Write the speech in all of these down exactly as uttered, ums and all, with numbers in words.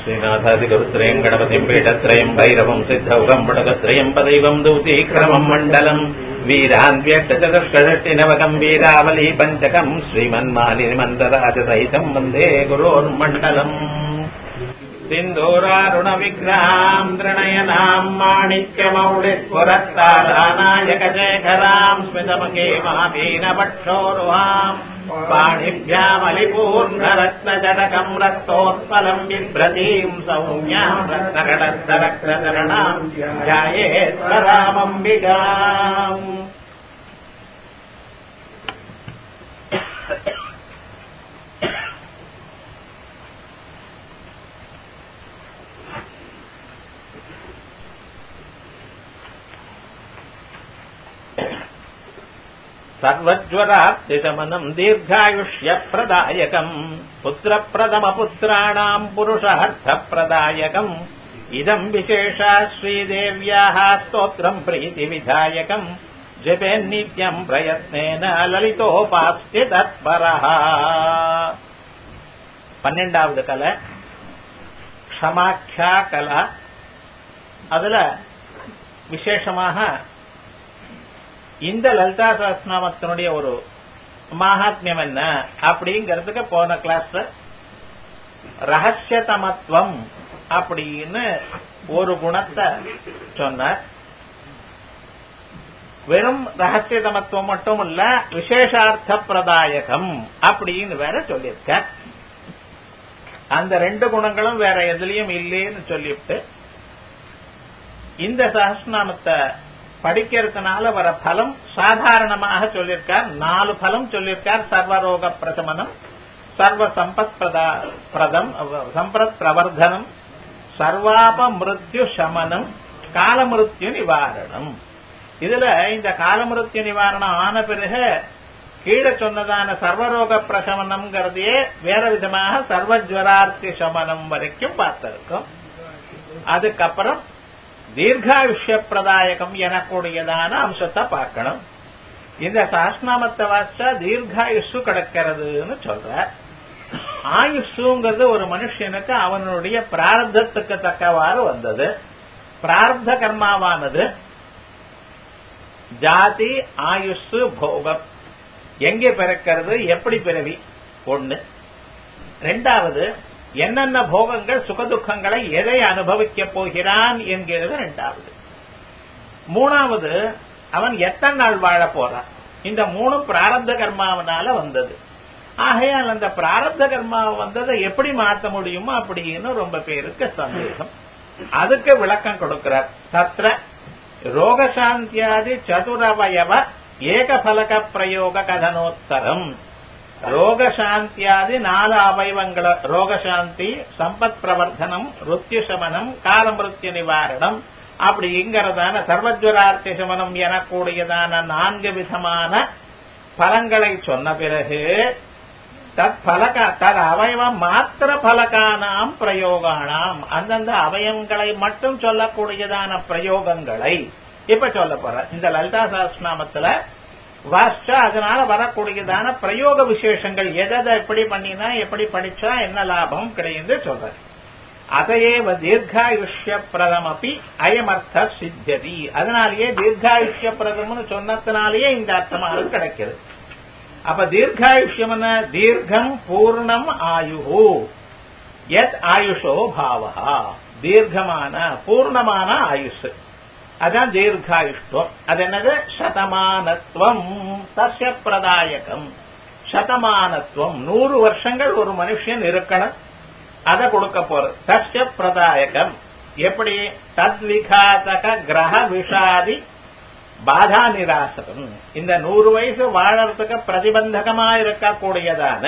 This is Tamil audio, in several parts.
श्रीनाथादिगुरुत्रयम् गणपतिम् पीठत्रयम् भैरवम् सिद्धौघम् वडगत्रयम् पदैवम् दूतीक्रमम् मण्डलम् वीरान्व्यष्टचतुष्षष्टिनवकम् वीरावली पञ्चकम् श्रीमन्मालिनिमन्दराजसहितम् वन्दे गुरोर्मण्डलम् सिन्धूरारुणविग्रहाम् त्रिणयनाम् माणिक्यमौलिस्फुरत्तारानायकशेखराम् स्मितमुखे महाभीनपक्षोरुहाम् पाणिभ्यामलिपूर्णरत्नजटकम् रक्तोत्पलम् बिभ्रतीम् सौम्याम् रत्नकटस्थरक्तचरणाम् ध्यायेत्परामम्बिकाम् सर्वज्वरार्तिशमनम् दीर्घायुष्यप्रदायकम् पुत्रप्रथमपुत्राणाम् पुरुषार्थप्रदायकम् इदम् विशेषा श्रीदेव्याः स्तोत्रम् प्रीतिविधायकम् जपेन्नित्यम् प्रयत्नेन ललितोपास्ति तत्परः பன்னெண்டாவது கலை க்ஷமாख्या கலா. அதுல விசேஷமாக இந்த லலிதா சஹஸ்ரநாமத்தினுடைய ஒரு மகாத்மியம் என்ன அப்படிங்கிறதுக்கு போன கிளாஸ்ல ரகசியதமத்துவம் அப்படின்னு ஒரு குணத்தை சொன்னார். வெறும் ரகசியதமத்துவம் மட்டும் இல்ல, விசேஷார்த்த பிரதாயகம் அப்படின்னு வேற சொல்லியிருக்க. அந்த ரெண்டு குணங்களும் வேற எதுலயும் இல்லேன்னு சொல்லிவிட்டு இந்த சஹஸ்ரநாமத்தை படிக்கிறதுனால வர பலம் சாதாரணமாக சொல்லியிருக்கார். நாலு பலம் சொல்லியிருக்கார். சர்வரோக பிரசமனம், சர்வ சம்பத் பிரதம் சம்பத் பிரவர்தனம், சர்வாப மிருத்யு சமனம், காலமிருத்யு நிவாரணம். இதுல இந்த காலமிருத்யு நிவாரணம் ஆன பிறகு கீழே சொன்னதான சர்வரோக பிரசமனம்ங்கிறதையே வேற விதமாக சர்வஜ்வரார்த்தி சமனம் வரைக்கும் பார்த்திருக்கோம். அதுக்கப்புறம் தீர்காயுஷ்ய பிரதாயகம் எனக்கூடியதான அம்சத்தை பார்க்கணும். இந்த சஹஸ்ரநாமத்தை வாசிச்சா தீர்காயுஷு கிடைக்கிறதுன்னு சொல்ற. ஆயுஷுங்கிறது ஒரு மனுஷனுக்கு அவனுடைய பிராரப்தத்துக்கு தக்கவாறு வந்தது. பிராரப்த கர்மாவானது ஜாதி ஆயுஷு போகம் எங்கே பிறக்கிறது, எப்படி பிறவி ஒண்ணு. ரெண்டாவது என்னென்ன போகங்கள் சுகதுக்கங்களை எதை அனுபவிக்க போகிறான் என்கிறது ரெண்டாவது. மூணாவது அவன் எத்தனை நாள் வாழ போறான். இந்த மூணு பிராரப்த கர்மாவனால வந்தது. ஆகையால் அந்த பிராரப்த கர்மாவை வந்ததை எப்படி மாற்ற முடியுமோ அப்படின்னு ரொம்ப பேருக்கு சந்தேகம். அதுக்கு விளக்கம் கொடுக்கிறார். தத்ர ரோகசாந்தியாதி சதுரவயவ ஏகபலக பிரயோக கதனோத்தரம். ரோகசாந்தியாதி நாலு அவயவங்கள ரோகசாந்தி, சம்பத் பிரவர்த்தனம், மிருத்யு சமனம், காலமிருத்யு நிவாரணம் அப்படிங்கிறதான சர்வஜ்வரார்த்தி சமனம் எனக்கூடியதான நான்கு விதமான பலங்களை சொன்ன பிறகு தத் பலக தத் அவயவம் மாத்திர பலகானாம் பிரயோகானாம், அந்தந்த அவயவங்களை மட்டும் சொல்லக்கூடியதான பிரயோகங்களை இப்ப சொல்ல போற. இந்த லலிதா சஹஸ்ரநாமத்துல வாசிச்சா அதனால வரக்கூடியதான பிரயோக விசேஷங்கள் எதை எப்படி பண்ணினா எப்படி படிச்சா என்ன லாபம் கிடையாது சொல்ற. அதையேவ தீர்காயுஷ்ய பிரதம் அப்படி அயமர்த்த சித்தியதி. அதனாலேயே தீர்காயுஷ்ய பிரதம்னு சொன்னதுனாலேயே இந்த அர்த்தமாக கிடைக்கிறது. அப்ப தீர்காயுஷ்யம் தீர்க்கம் பூர்ணம் ஆயுஹு யத் ஆயுஷோ பாவஹா. தீர்க்கமான பூர்ணமான ஆயுஷ் அதான் தீர்காயுஷ்டம். அது என்னது? சதமானத்துவம். தஸ்ய பிரதாயகம் சதமானத்துவம். நூறு வருஷங்கள் ஒரு மனுஷன் இருக்கணும், அதை கொடுக்க போறது. தஸ்ய பிரதாயகம் எப்படி? தத்விகாதக கிரக விஷாதி பாதா நிராசகம். இந்த நூறு வயசு வாழறதுக்கு பிரதிபந்தகமா இருக்கக்கூடியதான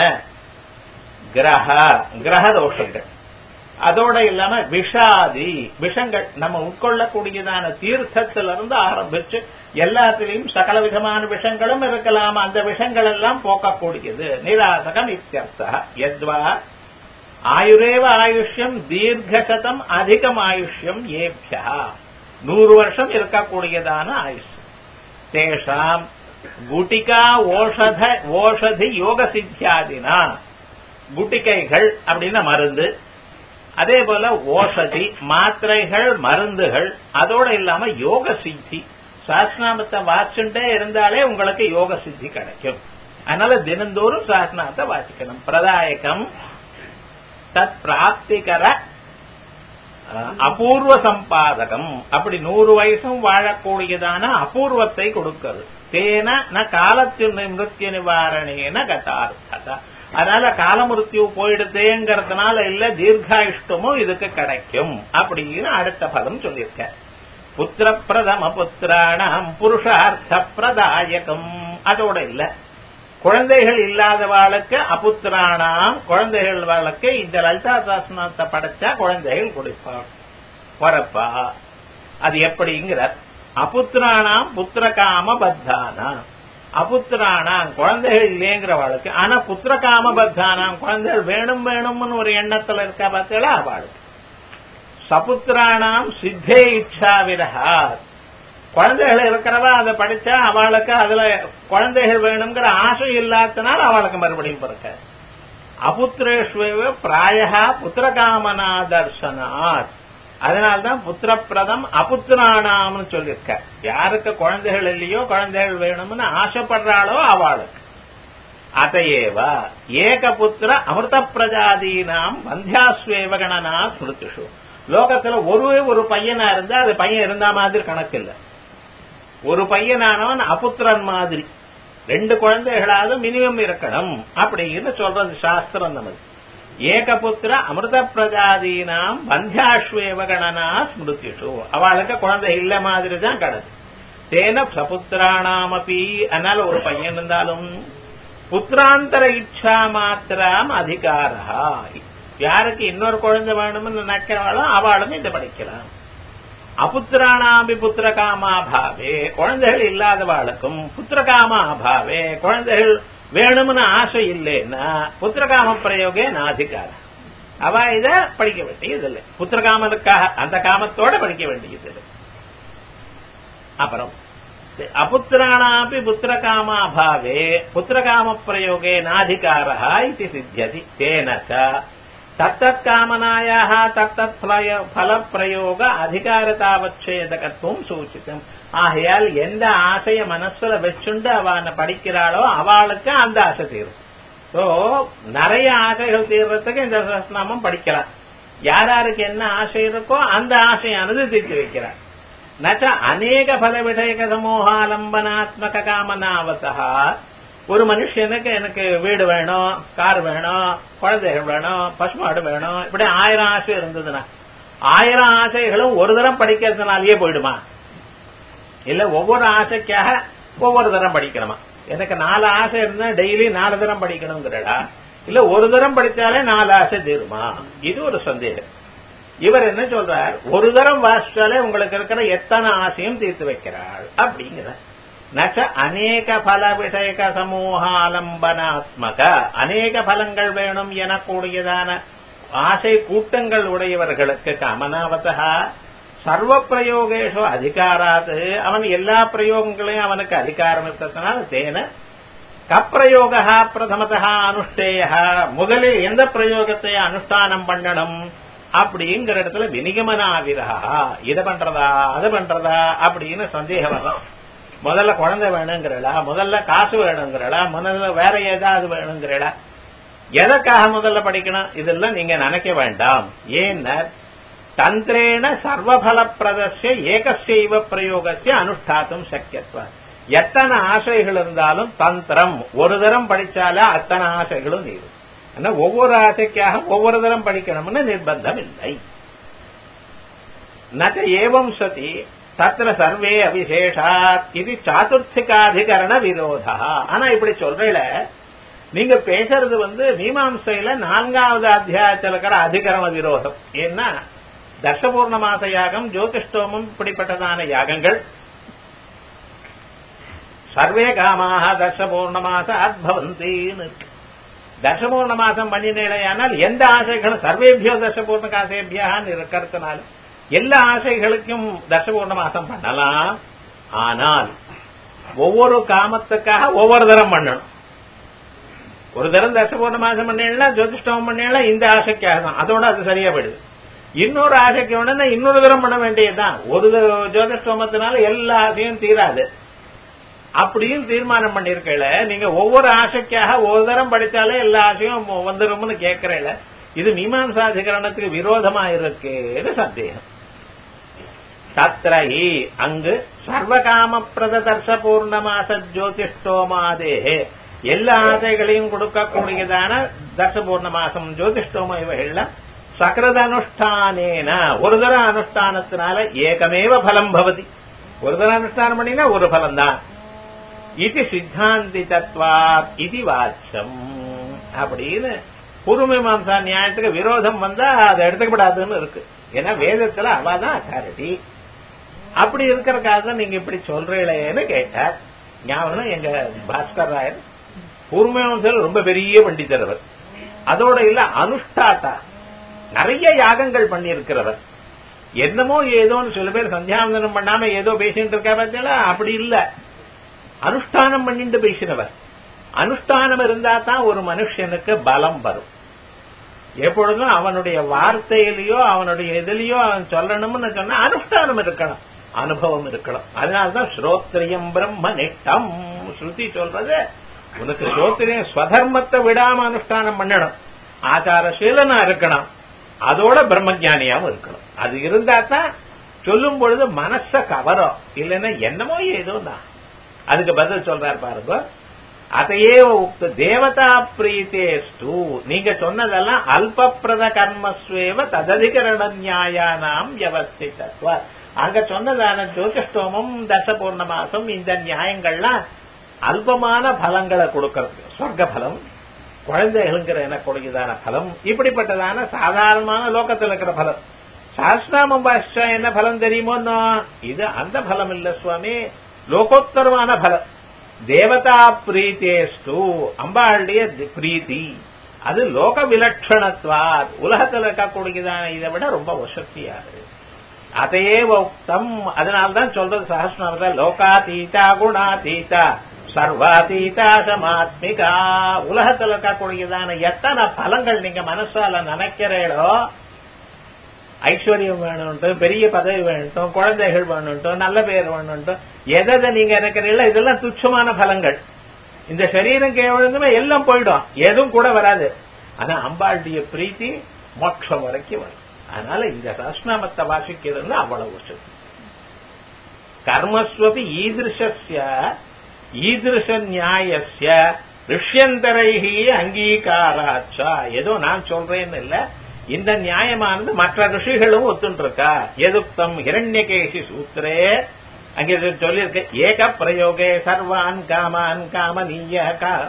கிரக கிரக தோஷங்கள், அதோட இல்லாம விஷாதி விஷங்கள், நம்ம உட்கொள்ளக்கூடியதான தீர்த்தத்திலிருந்து ஆரம்பிச்சு எல்லாத்திலையும் சகல விதமான விஷங்களும் இருக்கலாம். அந்த விஷங்கள் எல்லாம் போக்கக்கூடியது நிராசகம் இத்தியர்த்தः. யத்வா ஆயுரேவ ஆயுஷ்யம் தீர்க்கசதம் அதிகம் ஆயுஷ்யம் ஏபியா. நூறு வருஷம் இருக்கக்கூடியதான ஆயுஷ். தேஷாம் குட்டிகா ஓஷத ஓஷதி யோக சித்தியாதினா. குட்டிகைகள் அப்படின்னா மருந்து, அதே போல ஓஷதி மாத்திரைகள் மருந்துகள் அதோட இல்லாம யோக சித்தி சாஸ்திரநாமத்தை வாசிச்சுட்டே இருந்தாலே உங்களுக்கு யோக சித்தி கிடைக்கும். அதனால தினந்தோறும் சாஸ்திரநாமத்தை வாசிக்கணும். பிரதாயகம் தத் பிராப்திகர அபூர்வ சம்பாதகம் அப்படி நூறு வயசும் வாழக்கூடியதான அபூர்வத்தை கொடுக்கிறது. தேன ந காலத்தின் மிருத்யு நிவாரணேன கதார்த்ததா. அதனால காலமிருத்யு போயிடுதேங்கிறதுனால இல்ல தீர்காயுஷ்டமும் இதுக்கு கிடைக்கும் அப்படின்னு அடுத்த பதம் சொல்லியிருக்க. புத்திர பிரதம புத்திராணம் புருஷார்த்த பிரதாயகம். அதோட இல்ல குழந்தைகள் இல்லாதவாளுக்கு அபுத்திரானாம் குழந்தைகள் வாழ்க்கை இந்த லலிதா சாஸ்திரத்தை படைச்சா குழந்தைகள் கொடுப்பா வரப்பா. அது எப்படிங்கிறார். அபுத்திரானாம் புத்திரகாம பத்தானா அபுத்திரானாம் குழந்தைகள் இல்லைங்கிறவாளுக்கு. ஆனா புத்திரகாம பத்தானாம் குழந்தைகள் வேணும் வேணும்னு ஒரு எண்ணத்துல இருக்கா பார்த்தா அவளுக்கு. சபுத்திரானாம் சித்தே இச்சா விரஹா குழந்தைகள் இருக்கிறவா அதை படிச்சா அவளுக்கு அதுல குழந்தைகள் வேணுங்கிற ஆசை இல்லாதனால அவளுக்கு மறுபடியும் பிறக்க. அபுத்திரேஷ்வ பிராயா புத்திரகாமனா தர்சனாத். அதனால்தான் புத்திரப்பிரதம் அபுத்திரானாம்னு சொல்லியிருக்க. யாருக்கு குழந்தைகள் இல்லையோ குழந்தைகள் வேணும்னு ஆசைப்படுறாளோ அவளுக்கு. அதையேவ ஏகபுத்திர அமிர்த பிரஜாதீனாம் வந்தியாஸ்வேவ கணனா ஸ்மிருதிஷு. லோகத்துல ஒருவே ஒரு பையனா இருந்தா அது பையன் இருந்தா மாதிரி கணக்கு இல்ல. ஒரு பையனானவன் அபுத்திரன் மாதிரி ரெண்டு குழந்தைகளாவது மினிமம் இருக்கணும் அப்படின்னு சொல்றது சாஸ்திரம். நமது ஏகபுத்திர அமிர்த பிரஜாதீனாம் வந்தியாஸ்வேவ கணனா ஸ்மிருதிஷு. அவளுக்கு குழந்தை இல்ல மாதிரி தான் கணக்கு. தேன சபுத்திரானாம் அப்படி. அதனால ஒரு பையன் இருந்தாலும் புத்திராந்தர இச்சா மாத்திரம் அதிகாரா. யாருக்கு இன்னொரு குழந்தை வேணும்னு நினைக்கிறாலும் அவளும் இதை படிக்கலாம். அபுத்திரானாம்பி புத்திரகாமாபாவே குழந்தைகள் இல்லாதவாளுக்கும் புத்திரகாமாபாவே குழந்தைகள் வேணும்னு ஆசை இல்லைன்னா புத்திரகாம பிரயோகே நாதிகாரம். அவ இத படிக்க வேண்டியது இல்லை. புத்திரகாமனுக்காக அந்த காமத்தோட படிக்க வேண்டியது இல்லை. அப்புறம் அபுத்திரானாம்பி புத்திரகாமாபாவே புத்திரகாம பிரயோகே நாதிகாரா இது சித்தியதி. தேனச்ச தத்தத் காமனாயாக தத்தத் பல பிரயோக அதிகாரதாவச்சேதகத்துவம் சூச்சிதம். ஆகையால் எந்த ஆசைய மனசுல வச்சுண்டு அவனை படிக்கிறாளோ அவளுக்கு அந்த ஆசை தீரும். சோ நிறைய ஆசைகள் தீர்றதுக்கு இந்த சஹஸ்ரநாமம் படிக்கலாம். யார் யாருக்கு என்ன ஆசை இருக்கோ அந்த ஆசையானது தீர்த்து வைக்கிறார். நச்ச அநேக பல விஷயக சமூகாலம்பனாத்மக காமனாவதா. ஒரு மனுஷனுக்கு எனக்கு வீடு வேணும், கார் வேணும், குழந்தைகள் வேணும், பசுமாடு வேணும், இப்படி ஆயிரம் ஆசை இருந்ததுன்னா ஆயிரம் ஆசைகளும் ஒரு தரம் படிக்கிறதுனாலேயே போயிடுமா? இல்ல ஒவ்வொரு ஆசைக்காக ஒவ்வொரு தரம் படிக்கணுமா? எனக்கு நாலு ஆசை இருந்தா டெய்லி நாலு தரம் படிக்கணுங்கிறடா, இல்ல ஒரு தரம் படிச்சாலே நாலு ஆசை தீருமா? இது ஒரு சந்தேகம். இவர் என்ன சொல்றார், ஒரு தரம் வாசிச்சாலே உங்களுக்கு இருக்கிற எத்தனை ஆசையும் தீர்த்து வைக்கிறாள் அப்படிங்கிற. நச்ச அநேக பல விஷயக சமூகாலம்பனாத்மக அநேக பலங்கள் வேணும் எனக்கூடியதான ஆசை கூட்டங்கள் உடையவர்களுக்கு காமனாவதா சர்வ பிரயோகேஷோ அதிகாராது அவன் எல்லா பிரயோகங்களையும் அவனுக்கு அதிகாரம் இருக்கிறதுனால தேன கப்பிரயோகா பிரதமதா அனுஷ்டேய முதலில் எந்த பிரயோகத்தை அனுஷ்டானம் பண்ணணும் அப்படிங்கிற இடத்துல வினிகமனாவிரகா இதை பண்றதா அது பண்றதா அப்படின்னு சந்தேகம் வரும். முதல்ல குழந்தை வேணுங்கிறடா, முதல்ல காசு வேணுங்கிறடா, முதல்ல வேற ஏதாவது வேணுங்கிறடா, எதற்காக முதல்ல படிக்கணும் இதெல்லாம் நீங்க நினைக்க வேண்டாம். ஏன்னா தந்திரேன சர்வபல பிரதர்ஷ ஏகசைவ பிரயோகத்தை அனுஷ்டாத்தும் சக்கியத்துவ. எத்தனை ஆசைகள் இருந்தாலும் தந்திரம் ஒரு தரம் படிச்சாலே அத்தனை ஆசைகளும் நீரும். ஆனா ஒவ்வொரு ஆசைக்காக ஒவ்வொரு தரம் படிக்கணும்னு நிர்பந்தம் இல்லை. நச்ச ஏவம் சதி தத்திர சர்வே அவிசேஷாத் இது சாதுர்த்திகாதிகரண விரோதா. ஆனா இப்படி சொல்றேல நீங்க பேசுறது வந்து மீமாம்சையில நான்காவது அத்தியாயத்தில் இருக்கிற அதிகரண விரோதம். ஏன்னா தர்ஷபூர்ணமாச யாகம், ஜோதிஷ்டோமம் இப்படிப்பட்டதான யாகங்கள் சர்வே காமாக தர்ஷபூர்ணமாச அத்பவந்தின்னு. தர்ஷபூர்ணமாசம் பண்ணினேனால் எந்த ஆசைகளும் சர்வேபியோ தர்ஷபூர்ண காசேபியான்னு இருக்கிறதுனால எல்லா ஆசைகளுக்கும் தர்ஷபூர்ண மாசம் பண்ணலாம். ஆனால் ஒவ்வொரு காமத்துக்காக ஒவ்வொரு தரம் பண்ணணும். ஒரு தரம் தர்ஷபூர்ண மாசம் பண்ணா ஜோதிஷ்டமம் பண்ணா இந்த ஆசைக்காக தான், அதோட அது சரியா போயிடுது. இன்னொரு ஆசைக்கு வேணும்னா இன்னொரு தரம் பண்ண வேண்டியதுதான். ஒரு ஜோதிஷ்டோமத்தினால எல்லா ஆசையும் தீராது. அப்படியும் தீர்மானம் பண்ணிருக்கல. நீங்க ஒவ்வொரு ஆசைக்காக ஒரு தரம் படிச்சாலே எல்லா ஆசையும் வந்துரும்னு கேட்கறல. இது மீமாம்சாதிகரணத்துக்கு விரோதமா இருக்குன்னு சந்தேகம். தத்ரஹி அங்கு சர்வகாம பிரதர்ஷ பூர்ணமாச ஜோதிஷ்டோமாதே எல்லா ஆசைகளையும் கொடுக்கக்கூடியதான தர்ஷபூர்ண மாசம் ஜோதிஷ்டோம இவைகள்ல சக்ரத அனுஷ்டானேன ஒரு தர அனுஷ்டானத்தினால ஏகமேவ பலம் பவதி. ஒரு தர அனுஷ்டானம் பண்ணினா ஒரு பலம் தான். இது சித்தாந்தி தத்வாத் இது வாச்சம் அப்படின்னு பூர்வமீமாம்சா நியாயத்துக்கு விரோதம் வந்தா அதை எடுத்துக்கப்படாதுன்னு இருக்கு. ஏன்னா வேதத்துல அவாதான் அத்தாரிட்டி. அப்படி இருக்கிறக்காக நீங்க இப்படி சொல்றீங்களேன்னு கேட்டார். ஞாபகம் எங்க பாஸ்கர் ராயர் பூர்வமீமாம்சையில் ரொம்ப பெரிய பண்டிதர் அவர். அதோட இல்ல அனுஷ்டாத்தா நிறைய யாகங்கள் பண்ணி இருக்கிறவர். என்னமோ ஏதோன்னு சில பேர் சந்தியாவந்தனம் பண்ணாம ஏதோ பேசிட்டு இருக்கா பார்த்தீங்களா, அப்படி இல்ல, அனுஷ்டானம் பண்ணிட்டு பேசினவர். அனுஷ்டானம் இருந்தா தான் ஒரு மனுஷனுக்கு பலம் வரும். எப்பொழுதும் அவனுடைய வார்த்தையிலயோ அவனுடைய இதுலயோ அவன் சொல்லணும்னு சொன்னா அனுஷ்டானம் இருக்கணும், அனுபவம் இருக்கணும். அதனால்தான் ஸ்ரோத்ரியம் பிரம்ம நிஷ்டம் ஸ்ருதி சொல்றது. உனக்கு ஸ்ரோத்ரியம் ஸ்வதர்மத்தை விடாம அனுஷ்டானம் பண்ணணும், ஆச்சாரசீலனா இருக்கணும், அதோட பிரம்மஜானியாவும் இருக்கணும். அது இருந்தா தான் சொல்லும் பொழுது மனச கவரும். இல்லைன்னா என்னமோ ஏதோ தான். அதுக்கு பதில் சொல்றாரு பாருங்க. அதையே தேவதா பிரீத்தேஸ்து நீங்க சொன்னதெல்லாம் அல்பப்பிரத கர்மஸ்வேவ தததிகரண நியாயானாம் வியவஸ்திதத்வ. அங்க சொன்னதான ஜோதிஷ்டோமம் தசபூர்ண மாசம் இந்த நியாயங்கள்லாம் அல்பமான பலங்களை கொடுக்கறது. சொர்க்க பலம், குழந்தைகளுங்கிற எனக்கூடியதான பலம், இப்படிப்பட்டதான சாதாரணமான லோகத்தில் இருக்கிற பலம். சாஸ்திராமம் பாஷா என்ன பலம் தெரியுமோ, இது அந்த பலம் இல்ல சுவாமி, லோகோத்தரமான பலம். தேவதா பிரீத்தேஸ்து அம்பாளுடைய பிரீத்தி, அது லோக விலட்சணத்வா, உலகத்தில் இருக்கக்கூடியதான இதை விட ரொம்ப வசதியாது. அதையே உக்தம். அதனால்தான் சொல்றது சஹஸ்ரநாமத்துல லோகாதீதா குணாதீதா சர்வாதீதா சமாத்மிகா. உலகத்தில் இருக்கக்கூடியதான எத்தனை பலங்கள் நீங்க மனசால நினைக்கிறீங்களோ, ஐஸ்வர்யம் வேணும்ட்டும், பெரிய பதவி வேணும், குழந்தைகள் வேணும்ட்டும், நல்ல பேர் வேணும்ட்டும், எதை நீங்க நினைக்கிறீங்களோ இதெல்லாம் துச்சமான பலங்கள். இந்த சரீரம் கேவலமே எல்லாம் போயிடும், எதுவும் கூட வராது. ஆனா அம்பாளுடைய பிரீத்தி மோட்சம் வரைக்கும் வரும். அதனால இந்த சஹஸ்ரநாமத்தை வாசிக்கிறது அவ்வளவு சக்தி. கர்மஸ்வபி ஈதிருஷ்ய ஈதிருஷ நியாயஸ்ய ரிஷ்யந்தரைஹி அங்கீகாராச்சா. ஏதோ நான் சொல்றேன்னு இல்ல, இந்த நியாயமானது மற்ற ரிஷிகளும் ஒத்துருக்கா. எதுக்தம் ஹிரண்யகேசி சூத்திரே அங்கே சொல்லியிருக்க ஏக பிரயோகே சர்வான் காமான் காமனீய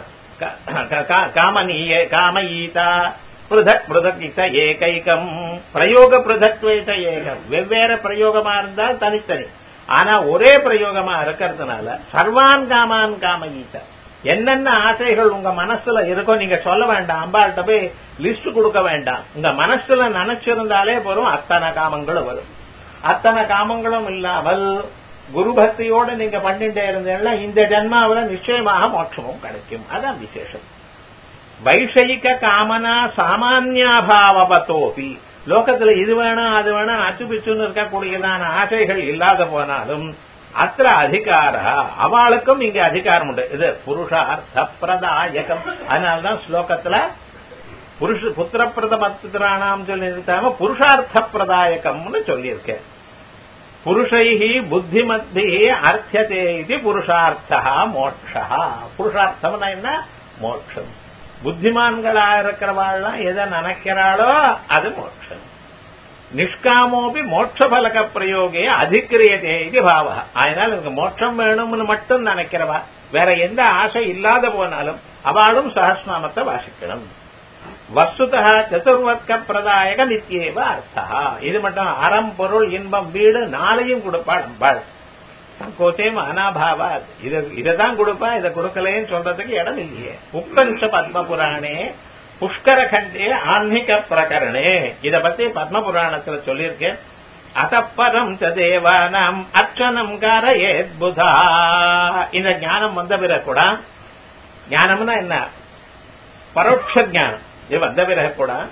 காமனீய காமயீதா பிருதக் பிருதக் இத ஏகைகம். பிரயோக பிருதக்வேத ஏகம். வெவ்வேறு பிரயோகமா இருந்தால் தனித்தனி, ஆனா ஒரே பிரயோகமா இருக்கிறதுனால சர்வான் காமான் காமயீதா. என்னென்ன ஆசைகள் உங்க மனசுல இருக்கோ நீங்க சொல்ல வேண்டாம், அம்பாள்கிட்ட போய் லிஸ்ட் கொடுக்க வேண்டாம். உங்க மனசுல நினைச்சிருந்தாலே போறோம், அத்தனை காமங்களும் வரும். அத்தனை காமங்களும் இல்லாமல் குரு பக்தியோட நீங்க பண்ணிட்டே இருந்தீங்கன்னா இந்த ஜன்மாவில நிச்சயமாக மோட்சமும் கிடைக்கும். அதான் விசேஷம். வைஷயிக காமனா சாமான்யாபாவபதோபி. லோகத்துல இது வேணும் அது வேணும் அச்சுபிச்சுன்னு இருக்கக்கூடியதான ஆசைகள் இல்லாத போனாலும் அத்திர அதிகார அவளுக்கும் இங்க அதிகாரம் உண்டு. இது புருஷார்த்த பிரதாயகம். அதனால்தான் ஸ்லோகத்துல புருஷ புத்திர பிரதமத்திரானாம் சொல்லியிருக்காம புருஷார்த்த பிரதாயகம்னு சொல்லியிருக்கேன். புருஷைஹி புத்திமத்திஹி அர்த்ததே இது புருஷார்த்தா மோட்சா. புருஷார்த்தம்னா என்ன? மோட்சம். புத்திமான்களா இருக்கிறவாள்லாம் எதை நினைக்கிறாளோ அது மோட்சம். நிஷ்காமோபி மோட்ச பலக பிரயோகே அதிக்கிரியதே இது பாவ. அதனால எனக்கு மோட்சம் வேணும்னு மட்டும் நினைக்கிறவா, வேற எந்த ஆசை இல்லாத போனாலும் அவளும் சஹஸ்ரநாமத்தை வாசிக்கணும். வஸ்துதா சதுர்வர்க்க பிரதாயக நித்தியேவ அர்த்தா. இது மட்டும் அறம் பொருள் இன்பம் வீடு நாளையும் கொடுப்பாள் அம்பாள். சங்கோச்சேம் அனாபாவா. இதைதான் கொடுப்பா, இதை கொடுக்கலன்னு சொல்றதுக்கு இடம் இல்லையே. உக்தஞ்ச பத்ம புராணே புஷ்கர கண்டே ஆன்மீக பிரகரணே. இத பத்தி பத்ம புராணத்துல சொல்லியிருக்கேன். அதப்பரம் ச தேவானாம் அர்ச்சனம் காரயேத் புதா. இந்த ஞானம் வந்த பிறகு கூட, ஞானம்னா என்ன? பரோட்ச ஞானம். இது வந்த பிறகு கூட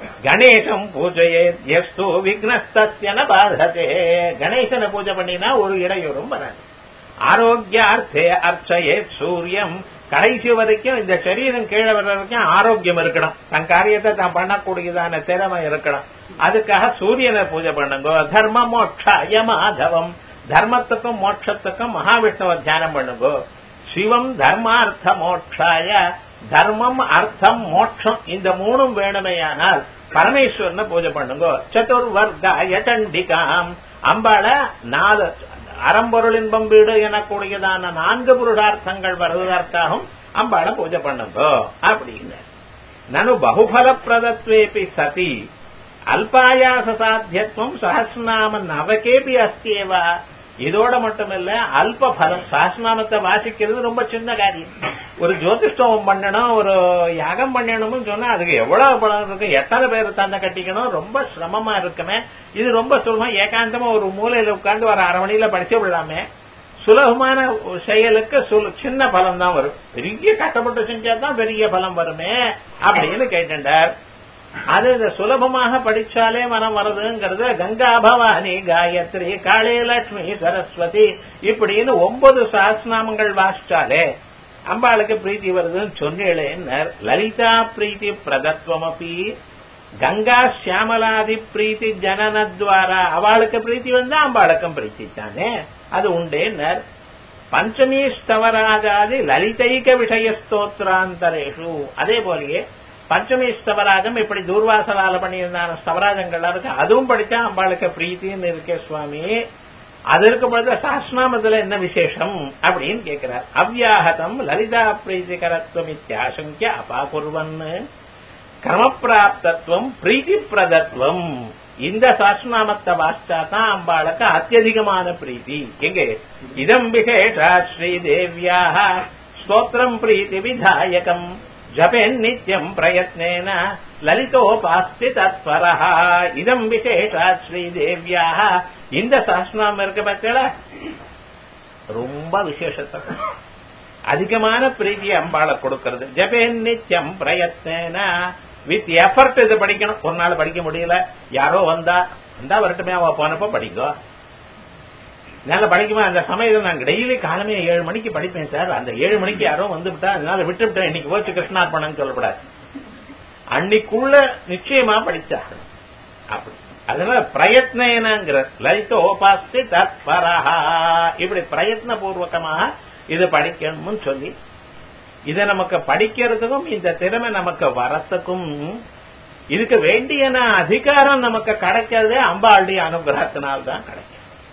கணேசம் பூஜையே எஸ்து விக்னஸ்தன பாததே. கணேசனை பூஜை பண்ணினா ஒரு இடையூறும் வராது. ஆரோக்கியார்த்தே அர்ச்சயே சூரியம். கடைசி வரைக்கும் இந்த சரீரம் கீழே வர்ற வரைக்கும் ஆரோக்கியம் இருக்கணும், தன் காரியத்தை தான் பண்ணக்கூடியதான திறமை இருக்கணும். அதுக்காக சூரியனை பூஜை பண்ணுங்க. தர்ம மோட்சாய மாதவம். தர்மத்துக்கும் மோட்சத்துக்கும் மகாவிஷ்ணுவை தியானம் பண்ணுங்க. சிவம் தர்மார்த்த மோட்சாய. தர்மம் அர்த்தம் மோட்சம் இந்த மூணும் வேணுமையானால் பரமேஸ்வரனை பூஜை பண்ணுங்க. சதுர்வர்காய சண்டிகாம். அம்பாள நாலு அறம்பொருள் இன்பம் வீடு எனக்கூடியதான நான்கு புருஷார்த்தங்கள் வருவதற்காகவும் அம்பாளை பூஜை பண்ணுங்க அப்படின்னு. நனு பகுபல பிரதத்வேபி சதி அல்பாயாச சாத்தியத்துவம் சஹஸ்ரநாம நவகேபி அஸ்தியேவா. இதோட மட்டுமில்ல அல்ப பலம். சஹஸ்ரநாமத்தை வாசிக்கிறது ரொம்ப சின்ன காரியம். ஒரு ஜோதிஷ்டமம் பண்ணணும், ஒரு யாகம் பண்ணணும்னு சொன்னா அதுக்கு எவ்வளவு பலம் இருக்கு, எத்தனை பேர் தன்னை கட்டிக்கணும், ரொம்ப சிரமமா இருக்குமே. இது ரொம்ப சுலபம். ஏகாந்தமா ஒரு மூலையில உட்கார்ந்து ஒரு அரை மணியில படிச்சு விடலாமே. சுலபமான செயலுக்கு சின்ன பலம் தான் வரும். பெரிய கஷ்டப்பட்டு செஞ்சாதான் பெரிய பலம் வருமே அப்படின்னு கேட்டார். அது இந்த சுலபமாக படிச்சாலே மனம் வருதுங்கிறது கங்கா பவானி காயத்ரி காளே லட்சுமி சரஸ்வதி இப்படின்னு ஒன்பது சஹஸ்ரநாமங்கள் வாசிச்சாலே அம்பாளுக்கு பிரீத்தி வருதுன்னு சொன்னேன்னு. லலிதா பிரீத்தி பிரதத்வம் அப்படி கங்கா சியாமலாதி பிரீத்தி ஜனனத்வாரா. அவளுக்கு பிரீத்தி வந்தா அம்பாளுக்கும் பிரீத்தி தானே, அது உண்டேன்னர். பஞ்சமி ஸ்தவராஜாதி லலிதைக விஷய ஸ்தோத்ராந்தரேஷு. அதே போலயே பஞ்சமி ஸ்தவராஜம் இப்படி தூர்வாசலால பண்ணியிருந்தான ஸ்தவராஜங்கள் இருக்கு, அதுவும் படிச்சா அம்பாளுக்கு பிரீத்தின்னு இருக்கே சுவாமி. அது இருக்கும் பொழுது சஹஸ்ரநாமத்துல என்ன விசேஷம் அப்படின்னு கேட்கிறார். அவ்யாஹதம் லலிதா பிரீத்திகரத்துவம் இத்தியாசங்கிய அபாகுர்வன் கிரமப்பிராப்தத்துவம் பிரீத்தி பிரதத்துவம். இந்த சஹஸ்ரநாமத்தை வாசிச்சாதான் அம்பாளுக்கு அத்தியதிகமான பிரீத்தி. எங்க இதம் விசேஷா ஸ்ரீதேவியாக ஸ்தோத்திரம் பிரீத்தி விதாயகம் ஜபேன் நித்யம் பிரயத்னேன லலிதோபாஸ்தி தத்பரஹ. இதம் விசேஷா ஸ்ரீதேவியாக. இந்த சஹஸ்ரநாமம் இருக்க பத்தில ரொம்ப விசேஷத்தை அதிகமான பிரீதியை அம்பாளை கொடுக்கிறது. ஜபேன் நித்யம் பிரயத்னேன வித் எஃபர்ட் இது படிக்கணும். ஒரு நாள் படிக்க முடியல, யாரோ வந்தா வந்தா வரட்டுமே, அவ போனப்ப படிக்கோ. என்னால படிக்குமா அந்த சமயத்தில் நாங்க டெய்லி காலமே ஏழு மணிக்கு படிப்பேன் சார். அந்த ஏழு மணிக்கு யாரோ வந்து விட்டா அதனால விட்டு விட்டேன், இன்னைக்கு போச்சு கிருஷ்ணார்பணம் சொல்லப்படாது. அன்னைக்குள்ள நிச்சயமா படிச்சா அப்படி. அதனால பிரயத்னங்கிற லலிதோபாஸ்தி தத்பரஹா. இப்படி பிரயத்ன பூர்வகமாக இது படிக்கணும்னு சொல்லி இதை நமக்கு படிக்கிறதுக்கும் இந்த திறமை நமக்கு வரத்துக்கும் இதுக்கு வேண்டிய அதிகாரம் நமக்கு கிடைக்கிறதே அம்பாளுடைய அனுகிரகத்தினால்தான் கிடைக்கும்.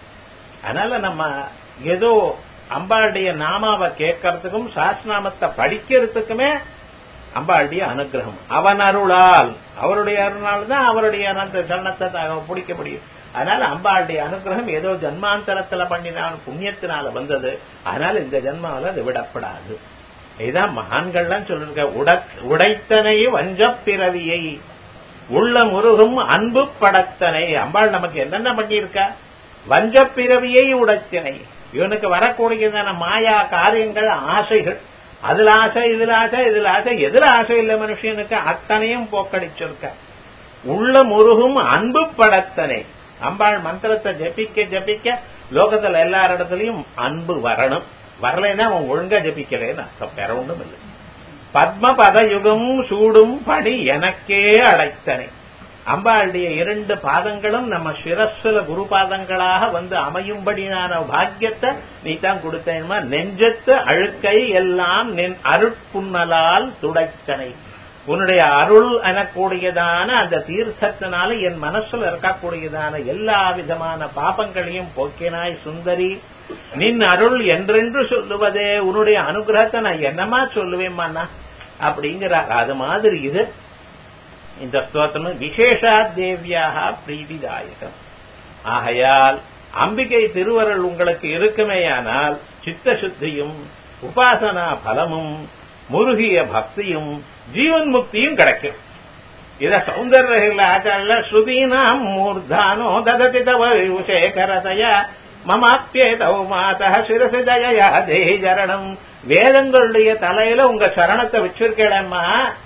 அதனால நம்ம ஏதோ அம்பாளுடைய நாமாவை கேட்கறதுக்கும் சஹஸ்ரநாமத்தை படிக்கிறதுக்குமே அம்பாளுடைய அனுகிரகம். அவன் அருளால், அவருடைய அருளால் தான் அவருடைய அந்த சரணத்தை பிடிக்க முடியும். அதனால அம்பாளுடைய அனுகிரகம் ஏதோ ஜன்மாந்தரத்துல பண்ணினான் புண்ணியத்தினால வந்தது. அதனால இந்த ஜன்மாவில அது விடப்படாது. இதுதான் மகான்கள்லாம் சொல்லிருக்க. உடைத்தனை வஞ்ச பிறவியை உள்ள முருகும் அன்பு படத்தனை. அம்பாள் நமக்கு என்னென்ன பண்ணியிருக்கா? வஞ்ச பிறவியை உடைத்தனை. இவனுக்கு வரக்கூடியதான மாயா காரியங்கள், ஆசைகள், அதுல ஆசை இதுல ஆசை இதுல ஆசை, எதுல ஆசை இல்ல மனுஷனுக்கு அத்தனையும் போக்கடிச்சிருக்க. உள்ள முருகும் அன்பு படத்தனை. அம்பாள் மந்திரத்தை ஜபிக்க ஜபிக்க லோகத்துல எல்லாரிடத்துலயும் அன்பு வரணும். வரலைன்னா அவன் ஒழுங்கா ஜபிக்கலன்னு அர்த்தம், வேற ஒன்றும் இல்லை. பத்ம பதயுகம் சூடும் பணி எனக்கே அடைத்தனை. அம்பாளுடைய இரண்டு பாதங்களும் நம்ம சிரஸ்ல குரு பாதங்களாக வந்து அமையும்படியான பாக்கியத்தை நீ தான் கொடுத்தேன்மா. நெஞ்சத்து அழுக்கை எல்லாம் நின் அருட்புண்ணலால் துடைத்தனை. உன்னுடைய அருள் எனக்கூடியதான அந்த தீர்த்தத்தினால என் மனசுல இருக்கக்கூடியதான எல்லா விதமான பாபங்களையும் போக்கினாய் சுந்தரி. நின் அருள் என்றென்று சொல்லுவதே உன்னுடைய அனுகிரகத்தை நான் என்னமா சொல்லுவேம்மா அப்படிங்கிறார். அது மாதிரி இது இந்த ஸ்தோத்திரம் விசேஷா தேவியாக பிரீதிதாயகம். ஆகையால் அம்பிகை திருவருள் உங்களுக்கு இருக்குமேயானால் சித்த சுத்தியும் உபாசனா பலமும் முருகிய பக்தியும் ஜீவன் முக்தியும் கிடைக்கும். இத சௌந்தர்ய ஆச்சாரிய ஸ்ருதீனாம் மூர்தானோ தததி தவ சேகரதய மமாப்யேதௌ மாதா சிரசி ஜயா தேஹி சரணம். வேதங்களுடைய தலையில உங்க சரணத்தை வச்சிருக்கேடம்மா,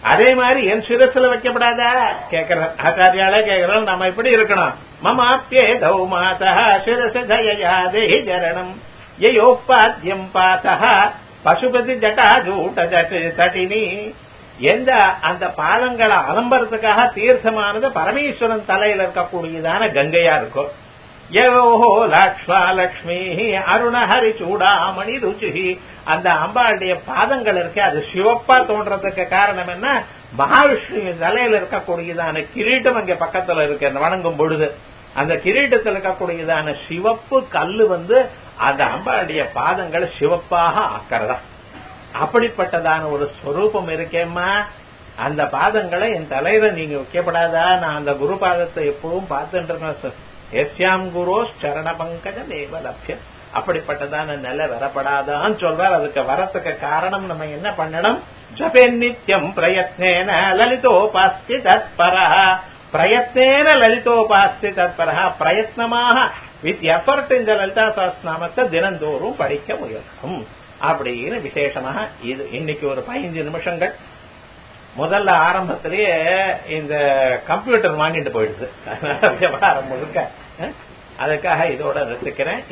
அதே மாதிரி என் சிரசுல வைக்கப்படாதா கேக்குற ஆச்சாரியாலே கேக்குறோம். நம்ம இப்படி இருக்கணும். மமாப்யே தௌ மாதா சிரச ஜயா தேஹி ஜரணம் யோப்பாத்யம் பாதா பசுபதி ஜட்டா ஜூட்ட தட்டினி. எந்த அந்த பாதங்களை அலம்பரத்துக்காக தீர்த்தமானது பரமேஸ்வரன் தலையில இருக்கக்கூடியதான கங்கையா இருக்கும். யோஹோ லக்ஷ்மா லக்ஷ்மி அருணஹரி சூடாமணி ருச்சி. அந்த அம்பாளுடைய பாதங்கள் இருக்கு, அது சிவப்பா தோன்றதுக்கு காரணம் என்ன? மகாவிஷ்ணு தலையில இருக்கக்கூடியதான கிரீட்டம் அங்க பக்கத்துல இருக்கு. வணங்கும் பொழுது அந்த கிரீட்டத்தில் இருக்கக்கூடியதான சிவப்பு கல்லு வந்து அந்த அம்பாளுடைய பாதங்களை சிவப்பாக ஆக்கிறதா. அப்படிப்பட்டதான ஒரு ஸ்வரூபம் இருக்கேம்மா. அந்த பாதங்களை என் தலையில நீங்க வைக்கப்படாதா? நான் அந்த குரு பாதத்தை எப்பவும் பார்த்துட்டு எஸ்யாம் குரு சரண பங்கஜ தேவ லட்சியம். அப்படிப்பட்டதான நிலை வரப்படாதான்னு சொல்றார். அதுக்கு வரத்துக்கு காரணம் நம்ம என்ன பண்ணணும்? ஜபே நித்தியம் பிரயத்னேன லலிதோபாஸ்தி தத்பரா. பிரயத்னேன லலிதோபாஸ்தி தத்பரா. பிரயத்னமாக வித் எஃபர்ட் இந்த லலிதா சஹஸ்ரநாமத்தை தினந்தோறும் படிக்க முயற்சும் அப்படின்னு விசேஷமாக இது. இன்னைக்கு ஒரு பதினஞ்சு நிமிஷங்கள் முதல்ல ஆரம்பத்திலேயே இந்த கம்ப்யூட்டர் வாங்கிட்டு போயிடுது. விவகாரம் முழுக்க அதுக்காக இதோட நிறுத்திக்கிறேன்.